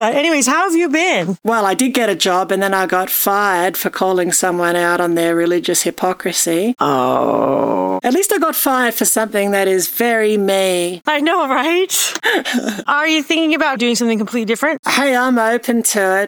Anyways, how have you been? Well, I did get a job and then I got fired for calling someone out on their religious hypocrisy. Oh. At least I got fired for something that is very me. I know, right? Are you thinking about doing something completely different? Hey, I'm open to it.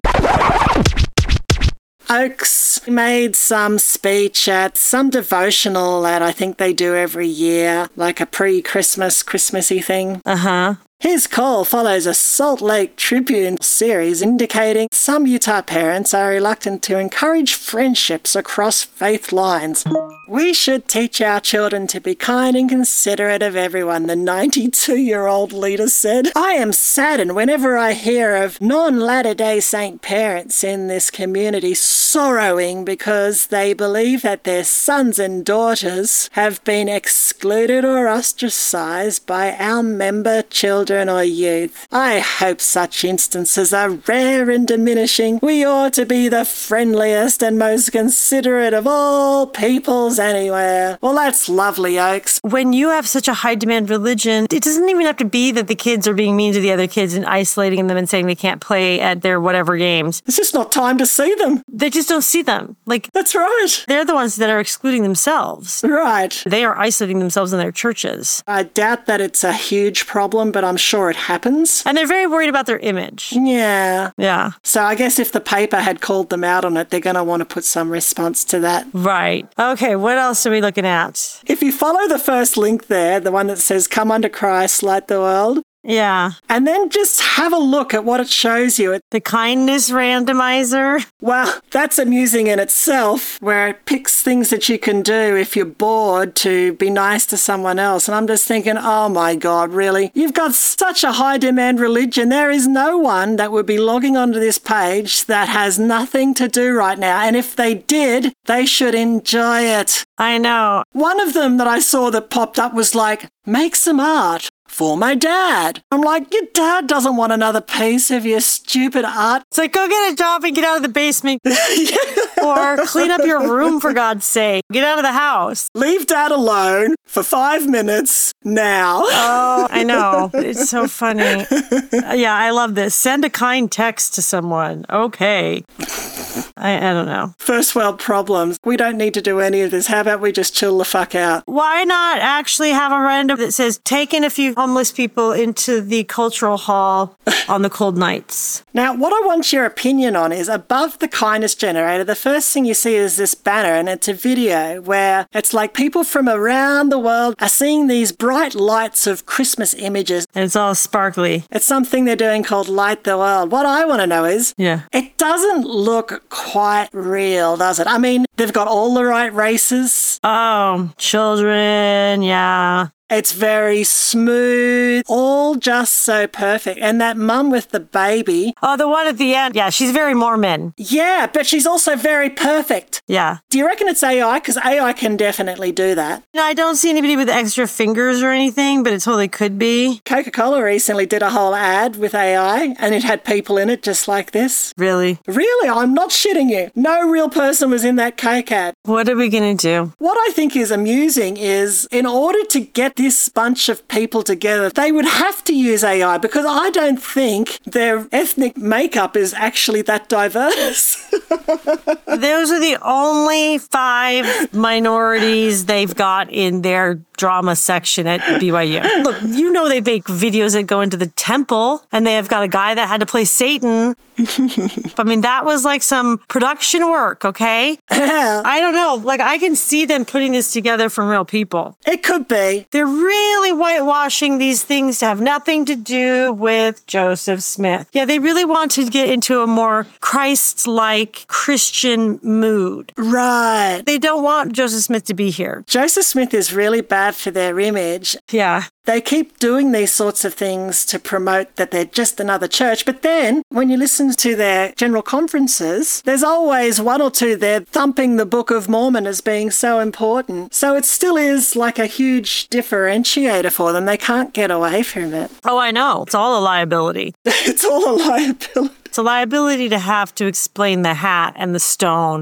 Oaks made some speech at some devotional that I think they do every year, like a Christmassy thing. Uh-huh. His call follows a Salt Lake Tribune series indicating some Utah parents are reluctant to encourage friendships across faith lines. We should teach our children to be kind and considerate of everyone, the 92-year-old leader said. I am saddened whenever I hear of non-Latter-day Saint parents in this community sorrowing because they believe that their sons and daughters have been excluded or ostracized by our member children or youth. I hope such instances are rare and diminishing. We ought to be the friendliest and most considerate of all peoples anywhere. Well, that's lovely, Oaks. When you have such a high demand religion, it doesn't even have to be that the kids are being mean to the other kids and isolating them and saying they can't play at their whatever games. It's just not time to see them. They just don't see them. Like, that's right. They're the ones that are excluding themselves. Right. They are isolating themselves in their churches. I doubt that it's a huge problem, but I'm sure it happens. And they're very worried about their image. Yeah. Yeah. So I guess if the paper had called them out on it, they're going to want to put some response to that. Right. Okay, what else are we looking at? If you follow the first link there, the one that says, "Come under Christ, light the world." Yeah. And then just have a look at what it shows you. The kindness randomizer. Well, that's amusing in itself, where it picks things that you can do if you're bored to be nice to someone else. And I'm just thinking, oh my God, really? You've got such a high demand religion. There is no one that would be logging onto this page that has nothing to do right now. And if they did, they should enjoy it. I know. One of them that I saw that popped up was like, make some art. For my dad. I'm like, your dad doesn't want another piece of your stupid art. It's like, go get a job and get out of the basement. Or clean up your room, for God's sake. Get out of the house. Leave dad alone for 5 minutes now. Oh, I know. It's so funny. Yeah, I love this. Send a kind text to someone. Okay. I don't know. First world problems. We don't need to do any of this. How about we just chill the fuck out? Why not actually have a random that says, taking a few homeless people into the cultural hall on the cold nights? Now, what I want your opinion on is above the kindness generator, the first thing you see is this banner, and it's a video where it's like people from around the world are seeing these bright lights of Christmas images. And it's all sparkly. It's something they're doing called Light the World. What I want to know is, it doesn't look quite real, does it? I mean, they've got all the right races. Oh, children, yeah. It's very smooth, all just so perfect. And that mum with the baby. Oh, the one at the end. Yeah, she's very Mormon. Yeah, but she's also very perfect. Yeah. Do you reckon it's AI? Because AI can definitely do that. No, I don't see anybody with extra fingers or anything, but it totally could be. Coca-Cola recently did a whole ad with AI, and it had people in it just like this. Really? Really? I'm not shitting you. No real person was in that Coke ad. What are we going to do? What I think is amusing is in order to get this bunch of people together, they would have to use AI because I don't think their ethnic makeup is actually that diverse. Those are the only 5 minorities they've got in their drama section at BYU. Look, you know they make videos that go into the temple, and they have got a guy that had to play Satan. I mean, that was like some production work, okay? I don't know. Like, I can see them putting this together from real people. It could be. They're really whitewashing these things to have nothing to do with Joseph Smith. Yeah, they really want to get into a more Christ-like Christian mood. Right. They don't want Joseph Smith to be here. Joseph Smith is really bad for their image. Yeah. They keep doing these sorts of things to promote that they're just another church. But then when you listen to their general conferences, there's always one or two there thumping the Book of Mormon as being so important. So it still is like a huge differentiator for them. They can't get away from it. Oh, I know. It's all a liability. It's all a liability. It's a liability to have to explain the hat and the stone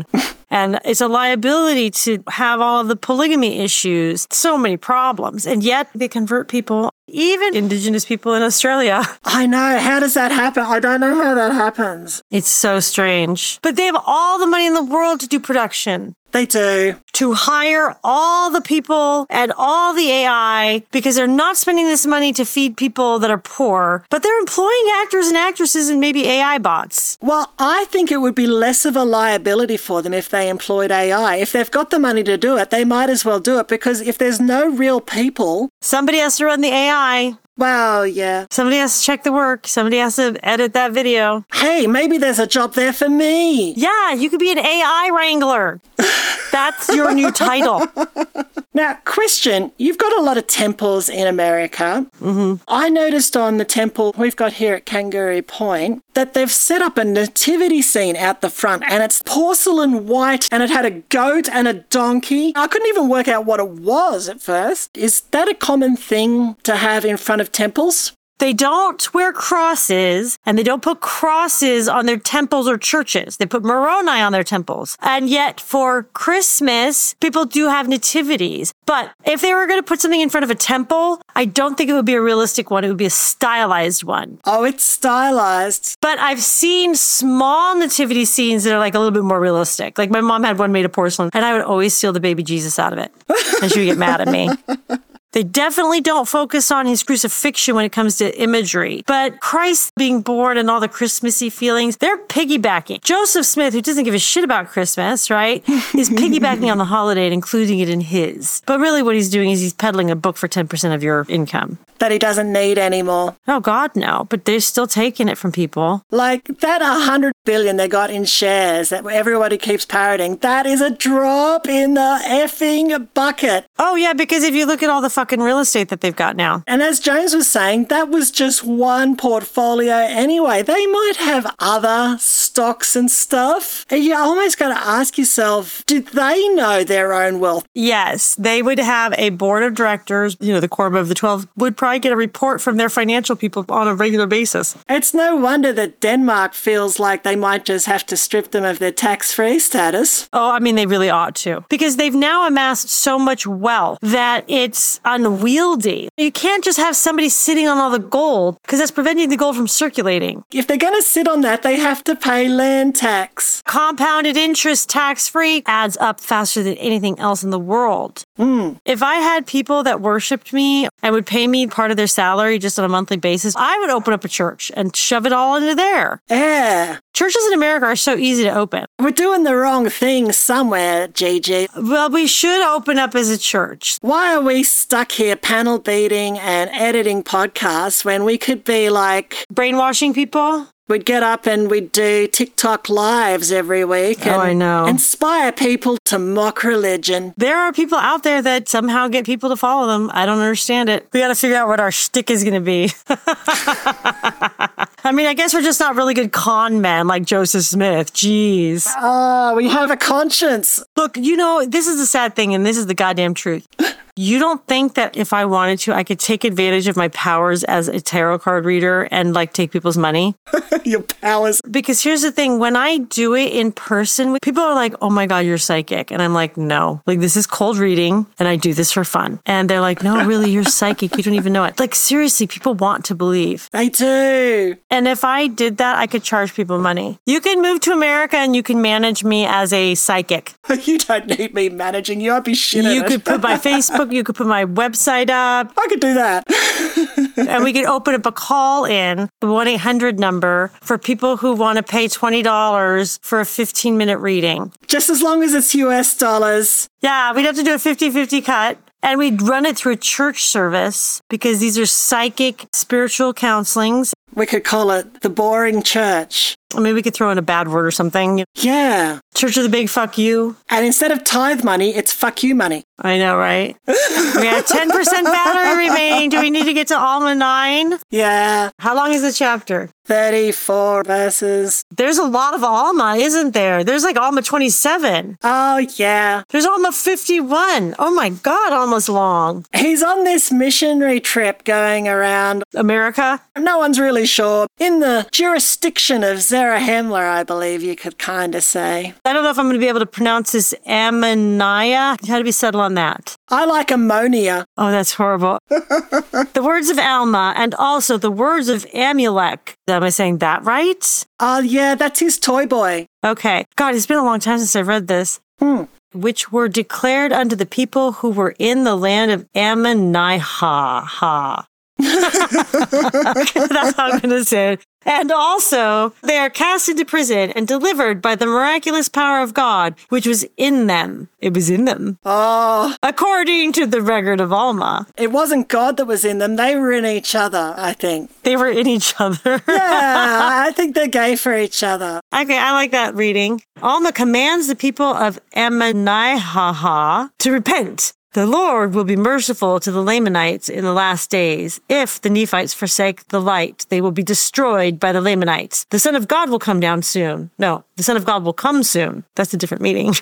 And it's a liability to have all of the polygamy issues. So many problems. And yet they convert people, even Indigenous people in Australia. I know. How does that happen? I don't know how that happens. It's so strange. But they have all the money in the world to do production. They do. To hire all the people and all the AI because they're not spending this money to feed people that are poor, but they're employing actors and actresses and maybe AI bots. Well, I think it would be less of a liability for them if they employed AI. If they've got the money to do it, they might as well do it because if there's no real people... Somebody has to run the AI. Well, yeah. Somebody has to check the work. Somebody has to edit that video. Hey, maybe there's a job there for me. Yeah, you could be an AI wrangler. That's your new title. Now, question, you've got a lot of temples in America. Mm-hmm. I noticed on the temple we've got here at Kangaroo Point that they've set up a nativity scene out the front and it's porcelain white and it had a goat and a donkey. I couldn't even work out what it was at first. Is that a common thing to have in front of temples? They don't wear crosses and they don't put crosses on their temples or churches. They put Moroni on their temples. And yet for Christmas, people do have nativities. But if they were going to put something in front of a temple, I don't think it would be a realistic one. It would be a stylized one. Oh, it's stylized. But I've seen small nativity scenes that are like a little bit more realistic. Like my mom had one made of porcelain and I would always steal the baby Jesus out of it. And she would get mad at me. They definitely don't focus on his crucifixion when it comes to imagery. But Christ being born and all the Christmassy feelings, they're piggybacking. Joseph Smith, who doesn't give a shit about Christmas, right, is piggybacking on the holiday and including it in his. But really what he's doing is he's peddling a book for 10% of your income. That he doesn't need anymore. Oh, God, no. But they're still taking it from people. Like that 100 billion they got in shares that everybody keeps parroting, that is a drop in the effing bucket. Oh, yeah, because if you look at all the fucking real estate that they've got now. And as Jones was saying, that was just one portfolio anyway. They might have other stocks and stuff. And you almost got to ask yourself, did they know their own wealth? Yes, they would have a board of directors, the quorum of the 12 would probably get a report from their financial people on a regular basis. It's no wonder that Denmark feels like they might just have to strip them of their tax-free status. Oh, I mean, they really ought to. Because they've now amassed so much wealth that it's unwieldy. You can't just have somebody sitting on all the gold because that's preventing the gold from circulating. If they're going to sit on that, they have to pay land tax. Compounded interest tax-free adds up faster than anything else in the world. If I had people that worshipped me and would pay me part of their salary just on a monthly basis, I would open up a church and shove it all into there. Yeah. Churches in America are so easy to open. We're doing the wrong thing somewhere, Gigi. Well, we should open up as a church. Why are we stuck here panel beating and editing podcasts when we could be like... brainwashing people? We'd get up and we'd do TikTok lives every week. And I know. Inspire people to mock religion. There are people out there that somehow get people to follow them. I don't understand it. We got to figure out what our shtick is going to be. I mean, I guess we're just not really good con men like Joseph Smith. Jeez. Oh, we have a conscience. Look, this is the sad thing, and this is the goddamn truth. You don't think that if I wanted to, I could take advantage of my powers as a tarot card reader and take people's money? Your powers. Because here's the thing, when I do it in person, people are like, oh my God, you're psychic. And I'm like, no, this is cold reading and I do this for fun. And they're like, no, really, you're psychic. You don't even know it. Seriously, people want to believe. They do. And if I did that, I could charge people money. You can move to America and you can manage me as a psychic. You don't need me managing you. I'd be shit at it. You could put my Facebook, you could put my website up. I could do that. And we could open up a call-in, the 1-800 number, for people who want to pay $20 for a 15-minute reading. Just as long as it's US dollars. Yeah, we'd have to do a 50-50 cut. And we'd run it through a church service because these are psychic spiritual counselings. We could call it the boring church. I mean, we could throw in a bad word or something. Yeah. Church of the Big Fuck You. And instead of tithe money, it's fuck you money. I know, right? We have 10% battery remaining. Do we need to get to Alma 9? Yeah. How long is the chapter? 34 verses. There's a lot of Alma, isn't there? There's Alma 27. Oh, yeah. There's Alma 51. Oh my God, almost long. He's on this missionary trip going around America? No one's really sure. In the jurisdiction of Zarahemla, I believe you could kind of say. I don't know if I'm going to be able to pronounce this Ammoniah. How do we settle on that? I like ammonia. Oh, that's horrible. The words of Alma and also the words of Amulek. Am I saying that right? Yeah, that's his toy boy. Okay. God, it's been a long time since I've read this. Which were declared unto the people who were in the land of Ammonihah. That's how I'm going to say it. And also, they are cast into prison and delivered by the miraculous power of God, which was in them. It was in them. Oh. According to the record of Alma. It wasn't God that was in them. They were in each other, I think. They were in each other. Yeah, I think they're gay for each other. Okay, I like that reading. Alma commands the people of Ammonihah to repent. The Lord will be merciful to the Lamanites in the last days. If the Nephites forsake the light, they will be destroyed by the Lamanites. The Son of God will come down soon. No, the Son of God will come soon. That's a different meaning.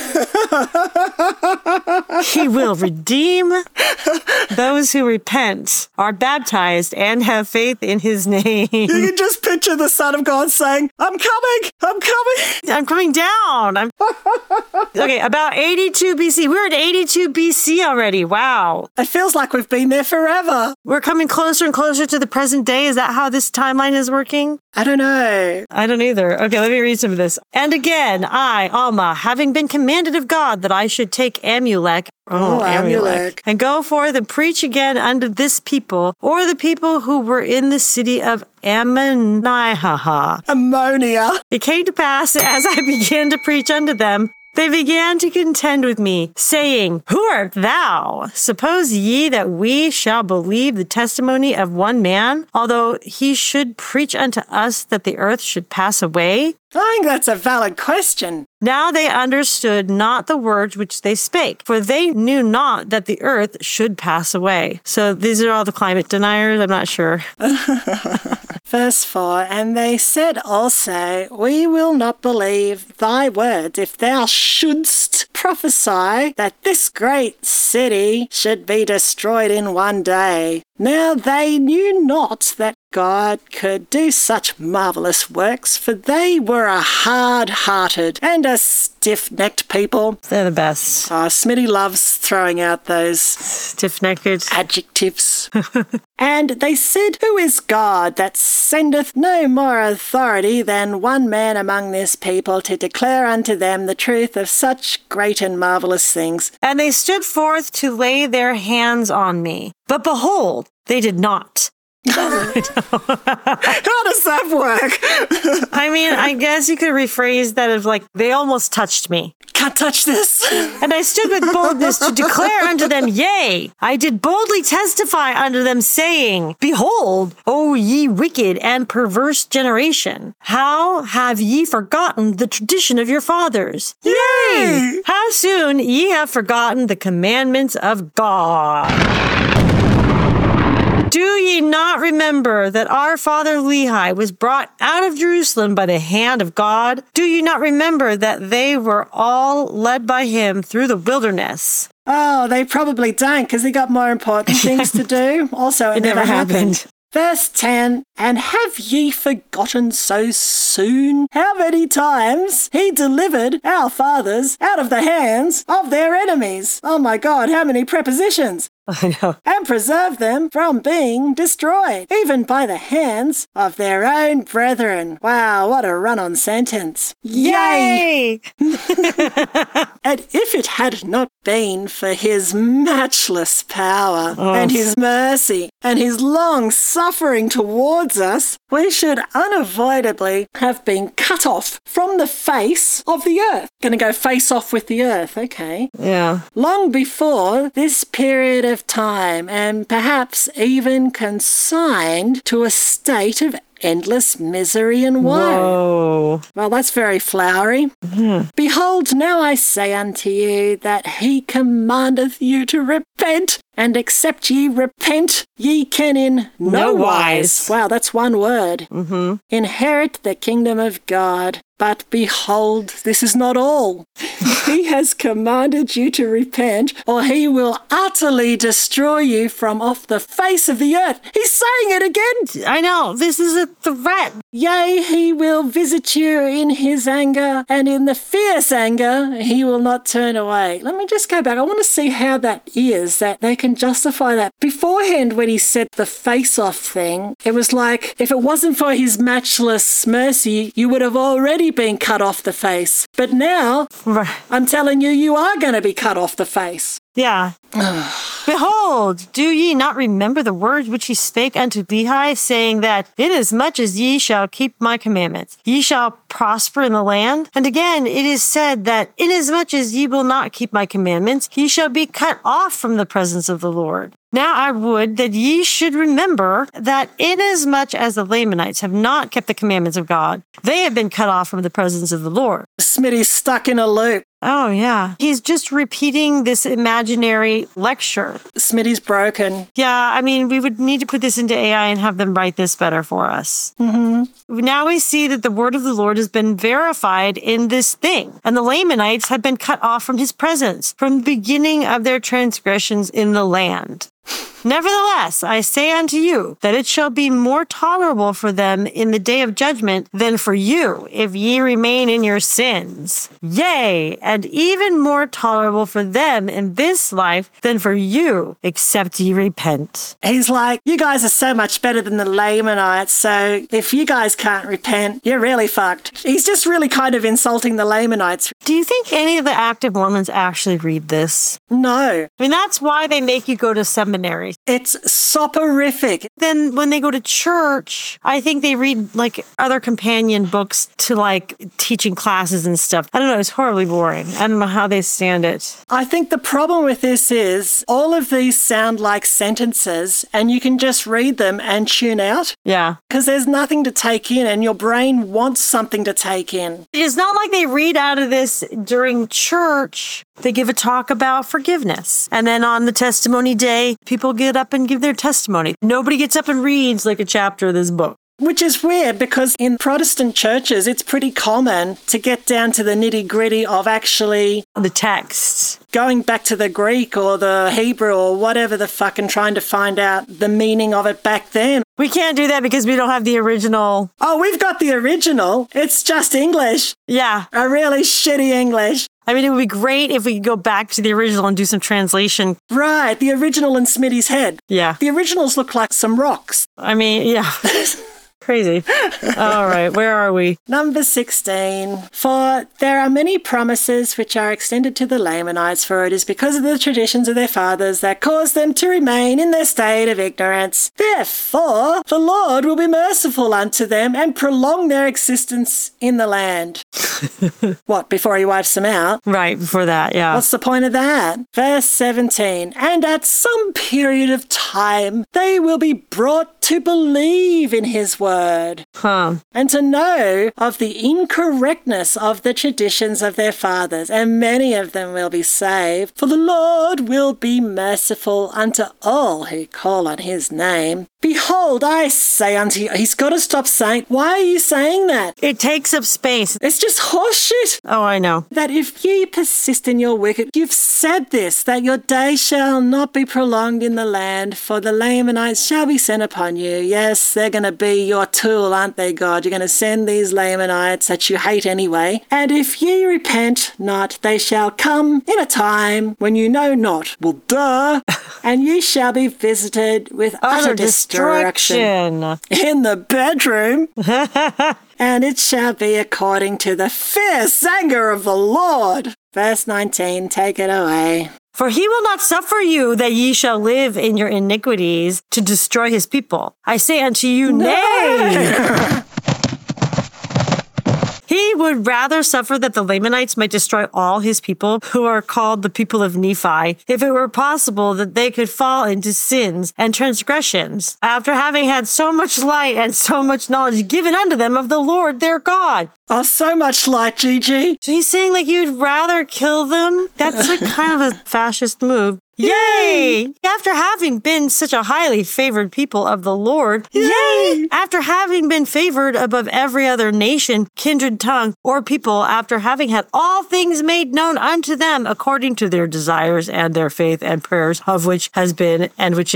He will redeem those who repent, are baptized, and have faith in his name. You can just picture the Son of God saying, I'm coming, I'm coming. I'm coming down. Okay, about 82 BC. We're at 82 BC already. Wow. It feels like we've been there forever. We're coming closer and closer to the present day. Is that how this timeline is working? I don't know. I don't either. Okay, let me read some of this. And again, I, Alma, having been commanded of God that I should take Amulek, Amulek, and go forth and preach again unto this people, or the people who were in the city of Ammonihah. Ammonia. It came to pass, as I began to preach unto them, they began to contend with me, saying, Who art thou? Suppose ye that we shall believe the testimony of one man, although he should preach unto us that the earth should pass away? I think that's a valid question. Now they understood not the words which they spake, for they knew not that the earth should pass away. So these are all the climate deniers? I'm not sure. Verse 4, and they said also, We will not believe thy words if thou shouldst prophesy that this great city should be destroyed in one day. Now they knew not that God could do such marvellous works, for they were a hard-hearted and a stiff-necked people. They're the best. Smitty loves throwing out those stiff-necked adjectives. And they said, Who is God that sendeth no more authority than one man among this people to declare unto them the truth of such great and marvellous things? And they stood forth to lay their hands on me. But behold, they did not. How does that work? I mean, I guess you could rephrase that as like, they almost touched me. Can't touch this. And I stood with boldness to declare unto them, Yea, I did boldly testify unto them, saying, Behold, O ye wicked and perverse generation, how have ye forgotten the tradition of your fathers? Yay! How soon ye have forgotten the commandments of God. Do ye not remember that our father Lehi was brought out of Jerusalem by the hand of God? Do ye not remember that they were all led by him through the wilderness? Oh, they probably don't, because they got more important things to do. Also, it never happened. Verse 10, and have ye forgotten so soon how many times he delivered our fathers out of the hands of their enemies? Oh my God, how many prepositions? I know. And preserved them from being destroyed, even by the hands of their own brethren. Wow, what a run-on sentence. Yay! And if it had not been for his matchless power and his mercy and his long suffering towards us, we should unavoidably have been cut off from the face of the earth. Gonna go face off with the earth, okay. Yeah. Long before this period of time, and perhaps even consigned to a state of endless misery and woe. Whoa. Well, that's very flowery. Behold, now I say unto you that he commandeth you to repent And except ye repent, ye can in no wise. Wow, that's one word. Inherit the kingdom of God. But behold, this is not all. He has commanded you to repent, or he will utterly destroy you from off the face of the earth. He's saying it again. I know. This is a threat. Yea, he will visit you in his anger, and in the fierce anger he will not turn away. Let me just go back. I want to see how that is, that they can justify that. Beforehand, when he said the face-off thing, it was like, if it wasn't for his matchless mercy, you would have already been cut off the face. But now, I'm telling you, you are going to be cut off the face. Yeah. Behold, do ye not remember the words which he spake unto Lehi, saying that, inasmuch as ye shall keep my commandments, ye shall prosper in the land? And again, it is said that, inasmuch as ye will not keep my commandments, ye shall be cut off from the presence of the Lord. Now I would that ye should remember that inasmuch as the Lamanites have not kept the commandments of God, they have been cut off from the presence of the Lord. Smitty's stuck in a loop. Oh, yeah. He's just repeating this imaginary lecture. Smitty's broken. Yeah, I mean, we would need to put this into AI and have them write this better for us. Now we see that the word of the Lord has been verified in this thing, and the Lamanites have been cut off from his presence from the beginning of their transgressions in the land. Nevertheless, I say unto you that it shall be more tolerable for them in the day of judgment than for you, if ye remain in your sins. Yea, and even more tolerable for them in this life than for you, except ye repent. He's like, you guys are so much better than the Lamanites, so if you guys can't repent, you're really fucked. He's just really kind of insulting the Lamanites. Do you think any of the active Mormons actually read this? No. I mean, that's why they make you go to seminary. It's soporific. Then when they go to church, I think they read like other companion books to like teaching classes and stuff. I don't know. It's horribly boring. I don't know how they stand it. I think the problem with this is all of these sound like sentences and you can just read them and tune out. Yeah. Because there's nothing to take in and your brain wants something to take in. It's not like they read out of this during church. They give a talk about forgiveness. And then on the testimony day, people get up and give their testimony. Nobody gets up and reads like a chapter of this book. Which is weird because in Protestant churches, it's pretty common to get down to the nitty-gritty of actually The texts. Going back to the Greek or the Hebrew or whatever the fuck and trying to find out the meaning of it back then. We can't do that because we don't have the original. Oh, we've got the original. It's just English. Yeah. A really shitty English. I mean, it would be great if we could go back to the original and do some translation. Right, the original in Smitty's head. Yeah. The originals look like some rocks. I mean, yeah. Crazy. All right, where are we? Number 16. For there are many promises which are extended to the Lamanites, for it is because of the traditions of their fathers that caused them to remain in their state of ignorance. Therefore, the Lord will be merciful unto them and prolong their existence in the land. What, before he wipes them out? Right, before that, yeah. What's the point of that? Verse 17. And at some period of time, they will be brought to believe in his word. And to know of the incorrectness of the traditions of their fathers, and many of them will be saved. For the Lord will be merciful unto all who call on his name. Behold, I say unto you, he's got to stop saying, why are you saying that? It takes up space. It's just horseshit. Oh, I know. That if ye persist in your wicked, you've said this, that your days shall not be prolonged in the land, for the Lamanites shall be sent upon you. Yes, they're going to be your tool, aren't they, God? You're going to send these Lamanites that you hate anyway. And if ye repent not, they shall come in a time when you know not. Well, duh. And ye shall be visited with utter destruction in the bedroom. And it shall be according to the fierce anger of the Lord. Verse 19, take it away. For he will not suffer you that ye shall live in your iniquities to destroy his people. I say unto you, nay. He would rather suffer that the Lamanites might destroy all his people who are called the people of Nephi, if it were possible that they could fall into sins and transgressions, after having had so much light and so much knowledge given unto them of the Lord their God. Oh, so much light, Gigi. So he's saying like you'd rather kill them? That's like kind of a fascist move. Yay! After having been such a highly favored people of the Lord, yay! After having been favored above every other nation, kindred tongue, or people, after having had all things made known unto them according to their desires and their faith and prayers, of which has been, and which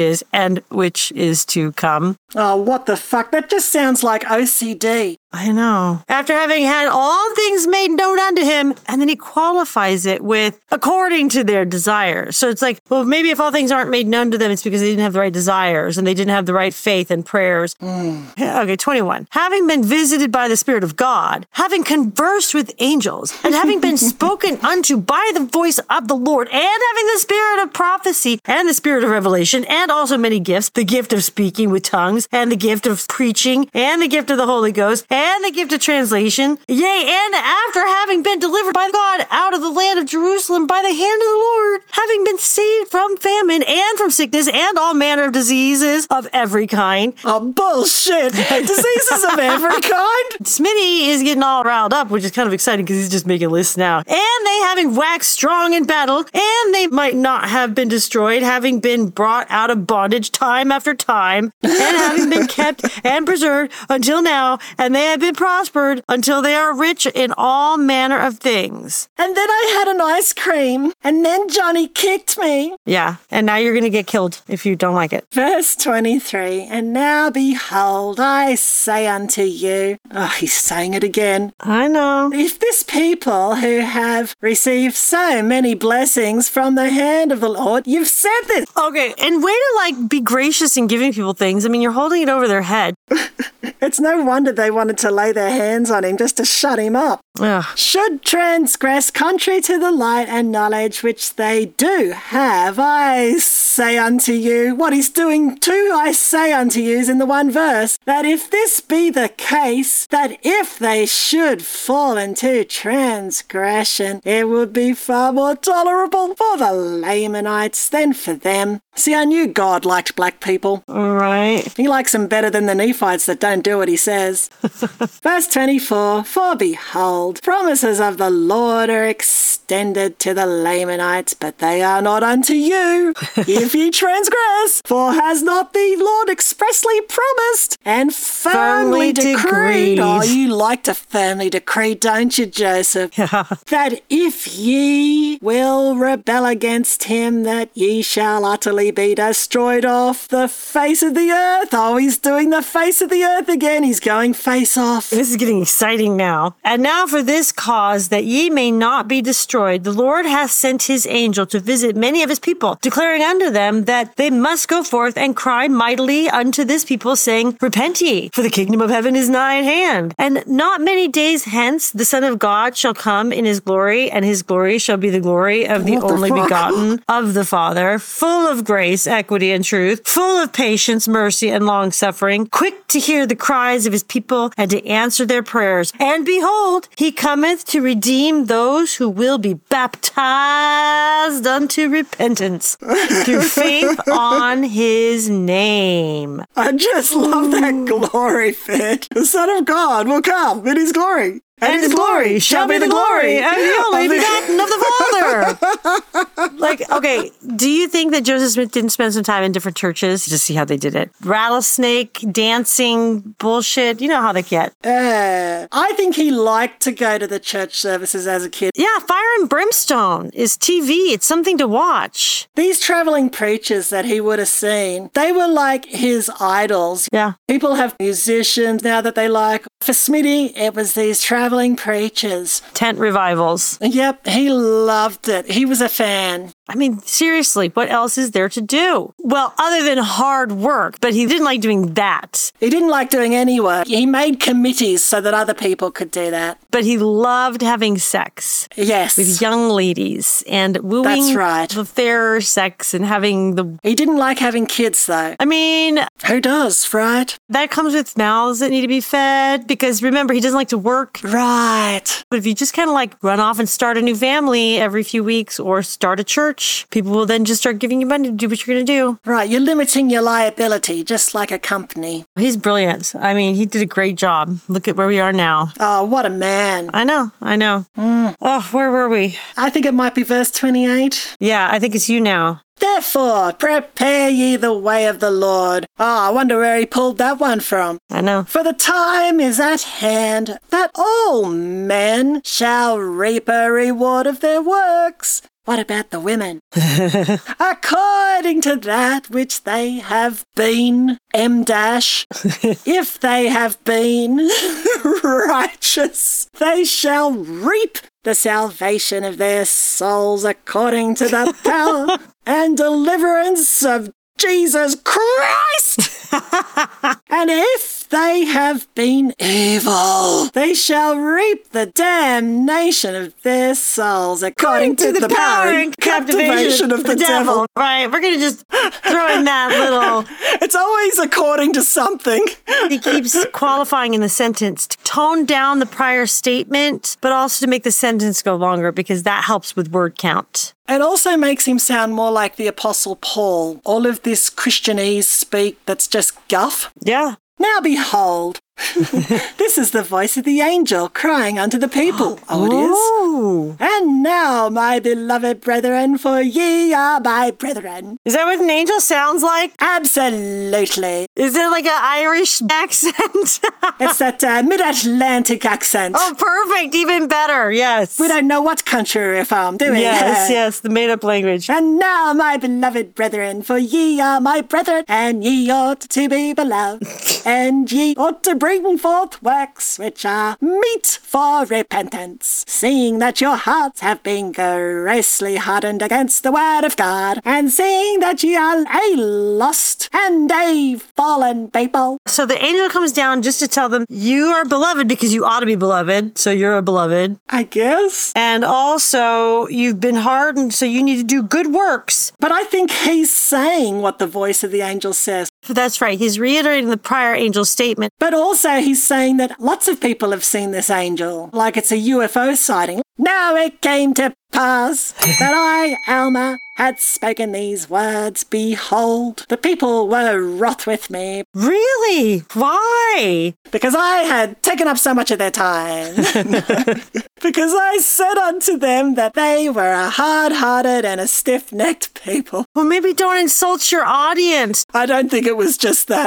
is to come. Oh, what the fuck? That just sounds like OCD. I know. After having had all things made known unto him, and then he qualifies it with according to their desires. So it's like, well, maybe if all things aren't made known to them, it's because they didn't have the right desires and they didn't have the right faith and prayers. Okay, 21. Having been visited by the Spirit of God, having conversed with angels, and having been spoken unto by the voice of the Lord, and having the spirit of prophecy and the spirit of revelation, and also many gifts, the gift of speaking with tongues, and the gift of preaching, and the gift of the Holy Ghost, and the gift of translation. Yea, and after having been delivered by God out of the land of Jerusalem by the hand of the Lord, having been saved from famine and from sickness and all manner of diseases of every kind. Oh, bullshit. Diseases of every kind? Smitty is getting all riled up, which is kind of exciting because he's just making lists now. And they having waxed strong in battle, and they might not have been destroyed, having been brought out of bondage time after time, and having been kept and preserved until now, and they have been prospered until they are rich in all manner of things. And then I had an ice cream, and then Johnny kicked me. Yeah, and now you're going to get killed if you don't like it. Verse 23, and now behold, I say unto you, oh, he's saying it again. I know. If this people who have received so many blessings from the hand of the Lord, you've said this. Okay, and way to be gracious in giving people things. I mean, you're holding it over their head. It's no wonder they wanted to lay their hands on him just to shut him up. Ugh. Should transgress contrary to the light and knowledge which they do have, I say unto you, what he's doing too, I say unto you, is in the one verse, that if this be the case, that if they should fall into transgression, it would be far more tolerable for the Lamanites than for them. See, I knew God liked black people. All right. He likes them better than the Nephites that don't do what he says. Verse 24, for behold, promises of the Lord are extended to the Lamanites, but they are not unto you, if ye transgress. For has not the Lord expressly promised and firmly decreed? Oh, you like to firmly decree, don't you, Joseph? Yeah. That if ye will rebel against him, that ye shall utterly be destroyed off the face of the earth. Oh, he's doing the face of the earth again. He's going face off. This is getting exciting now. And now for this cause, that ye may not be destroyed, the Lord hath sent his angel to visit many of his people, declaring unto them that they must go forth and cry mightily unto this people, saying, Repent ye, for the kingdom of heaven is nigh at hand. And not many days hence the Son of God shall come in his glory, and his glory shall be the glory of the only begotten of the Father, full of grace, equity, and truth, full of patience, mercy, and long-suffering, quick to hear the cries of his people and to answer their prayers. And behold, he cometh to redeem those who will be baptized unto repentance through faith on his name. I just love that glory fit. The Son of God will come in his glory. And his glory shall be the glory of the only begotten of the Father. Okay, do you think that Joseph Smith didn't spend some time in different churches to see how they did it? Rattlesnake, dancing, bullshit. You know how they get. I think he liked to go to the church services as a kid. Yeah, Fire and Brimstone is TV. It's something to watch. These traveling preachers that he would have seen, they were like his idols. Yeah. People have musicians now that they like. For Smitty, it was these traveling preachers. Tent revivals. Yep, he loved it. He was a fan. I mean, seriously, what else is there to do? Well, other than hard work, but he didn't like doing that. He didn't like doing any work. He made committees so that other people could do that. But he loved having sex. Yes. With young ladies and wooing That's right. the fair sex and having the... He didn't like having kids, though. I mean... Who does, right? That comes with mouths that need to be fed, because remember, he doesn't like to work. Right. But if you just kind of run off and start a new family every few weeks or start a church, people will then just start giving you money to do what you're going to do. Right, you're limiting your liability, just like a company. He's brilliant. I mean, he did a great job. Look at where we are now. Oh, what a man. I know. Oh, where were we? I think it might be verse 28. Yeah, I think it's you now. Therefore, prepare ye the way of the Lord. I wonder where he pulled that one from. I know. For the time is at hand that all men shall reap a reward of their works. What about the women? According to that which they have been, if they have been righteous, they shall reap the salvation of their souls according to the power and deliverance of Jesus Christ. And if they have been evil, they shall reap the damnation of their souls according to the power and captivation of the devil. Right, we're going to just throw in that little... It's always according to something. He keeps qualifying in the sentence to tone down the prior statement, but also to make the sentence go longer because that helps with word count. It also makes him sound more like the Apostle Paul. All of this Christianese speak that's just guff. Yeah. Now behold, this is the voice of the angel crying unto the people. Oh, it is. And now, my beloved brethren, for ye are my brethren. Is that what an angel sounds like? Absolutely. Is it like an Irish accent? It's that mid-Atlantic accent. Oh, perfect. Even better. Yes. We don't know what country we're from, do we? Yes, the made-up language. And now, my beloved brethren, for ye are my brethren, and ye ought to be beloved, and ye ought to bring forth works which are meet for repentance, seeing that your hearts have been grossly hardened against the word of God, and seeing that ye are a lost and a fallen people. So the angel comes down just to tell them, you are beloved because you ought to be beloved, so you're a beloved. I guess. And also, you've been hardened, so you need to do good works. But I think he's saying what the voice of the angel says. That's right. He's reiterating the prior angel statement. But also he's saying that lots of people have seen this angel, like it's a UFO sighting. Now it came to pass that I, Alma, had spoken these words. Behold, the people were wroth with me. Really? Why? Because I had taken up so much of their time. Because I said unto them that they were a hard-hearted and a stiff-necked people. Well, maybe don't insult your audience. I don't think it was just that.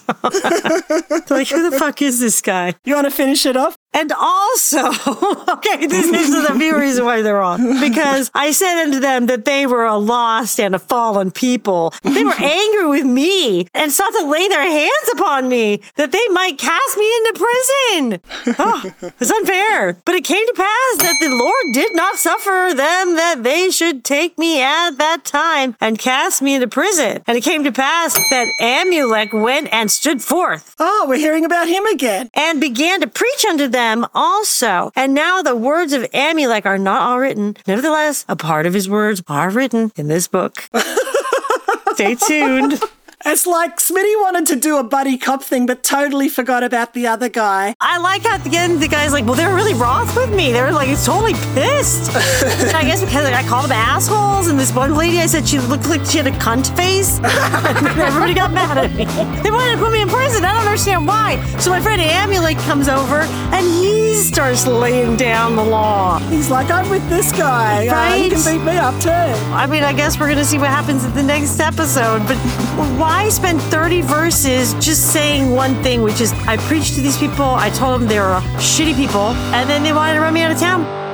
Like, who the fuck is this guy? You want to finish it off? And also, okay, this is the few reason why they're wrong. Because I said unto them that they were a lost and a fallen people. They were angry with me and sought to lay their hands upon me, that they might cast me into prison. Oh, it's unfair. But it came to pass that the Lord did not suffer them that they should take me at that time and cast me into prison. And it came to pass that Amulek went and stood forth. Oh, we're hearing about him again. And began to preach unto them also. And now the words of Amulek are not all written. Nevertheless, a part of his words are written in this book. Stay tuned. It's like Smitty wanted to do a buddy cop thing, but totally forgot about the other guy. I like how at the end the guy's like, well, they were really wroth with me. They were like, totally pissed. And I guess because I called them assholes, and this one lady, I said she looked like she had a cunt face. And everybody got mad at me. They wanted to put me in prison. I don't understand why. So my friend Amulek comes over, and he starts laying down the law. He's like, I'm with this guy. Right? You can beat me up too. I mean, I guess we're going to see what happens in the next episode, but why spend 30 verses just saying one thing, which is I preached to these people, I told them they were shitty people, and then they wanted to run me out of town?